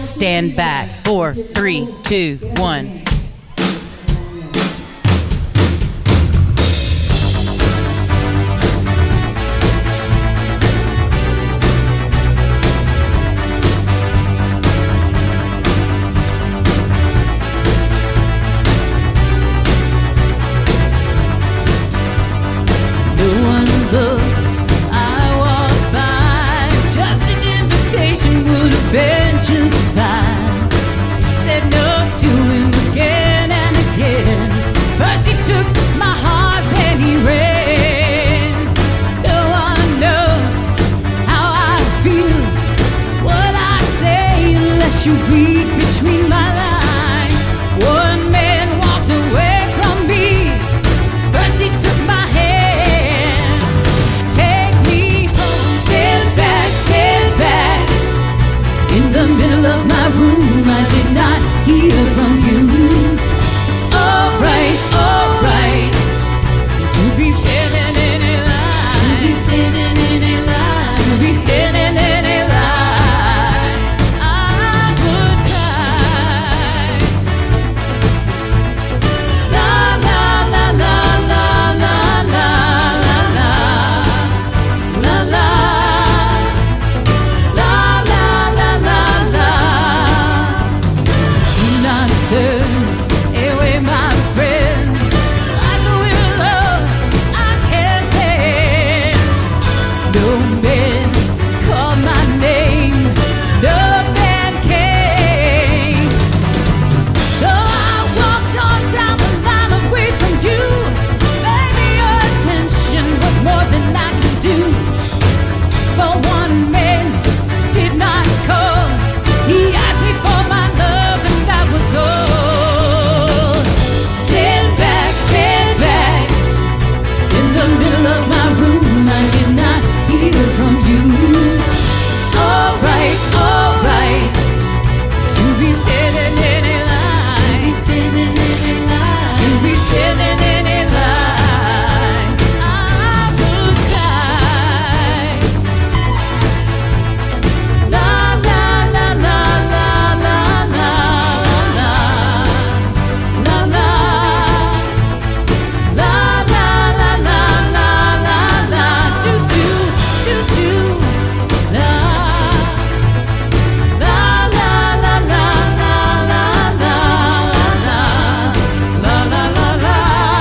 stand back. 4, 3, 2, 1. Been just fine. Said no to him again and again. First he took my heart, then he ran. No one knows how I feel, what I say, unless you read between my lines. One man walked away from me. First he took my hand. Take me home, stand back, stand back. In the middle of my room, I did not hear from you. It's alright to be standing in a line, to be standing in a line, to be standing in a line. I would cry. La la la la la la la la la la. Turn away, my friend, like a willow I can't bend. No man called my name, no man came. So I walked on down the line away from you. Maybe your attention was more than I could do. But one man did not call. He asked me for my love, and that was all. Stand back. In the middle of my room, I did not hear from you. It's alright to be standing in a line, to be standing in a line, to be standing in a line. I would cry. La la la la la la la la la la la la la la do do la la la la la la la la la la la la la.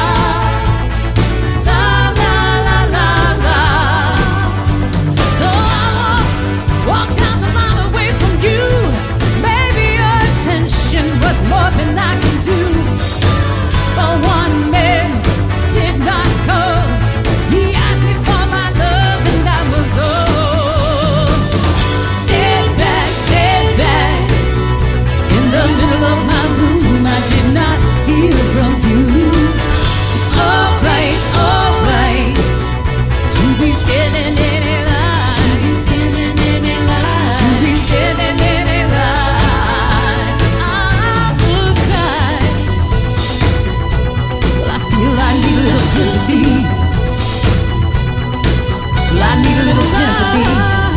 So I walk down the line away from you. Maybe your attention was more than I can do. But one man did not call. He asked me for my love, and that was all. Stand back. In the middle of my room, I did not hear from you. It's alright to be standing in a line, to be standing in a line, to be standing in a line. I would cry. Well, I feel I need a little sympathy. Well, I need a little sympathy.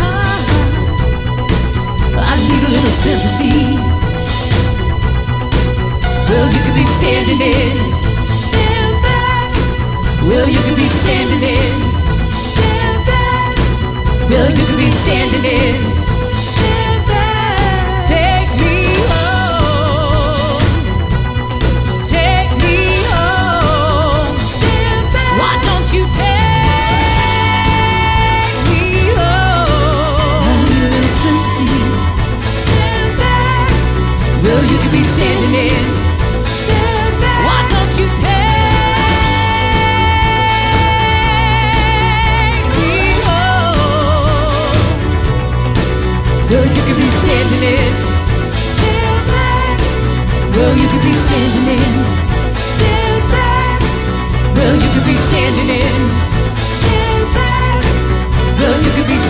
I need a little sympathy. Well, you could be standing in. Stand back. Well, you could be standing in. Stand back. Well, you could be standing in. Stand back. Take me home. Take me home. Stand back. Why don't you take me home? I need a little sympathy. Stand back. Well, you could be standing in. Stand back. Why don't you take me home? Well, you could be standing in. Stand back. Well, you could be standing in. Stand back. Well, you could be standing in. Stand back. Well, you could be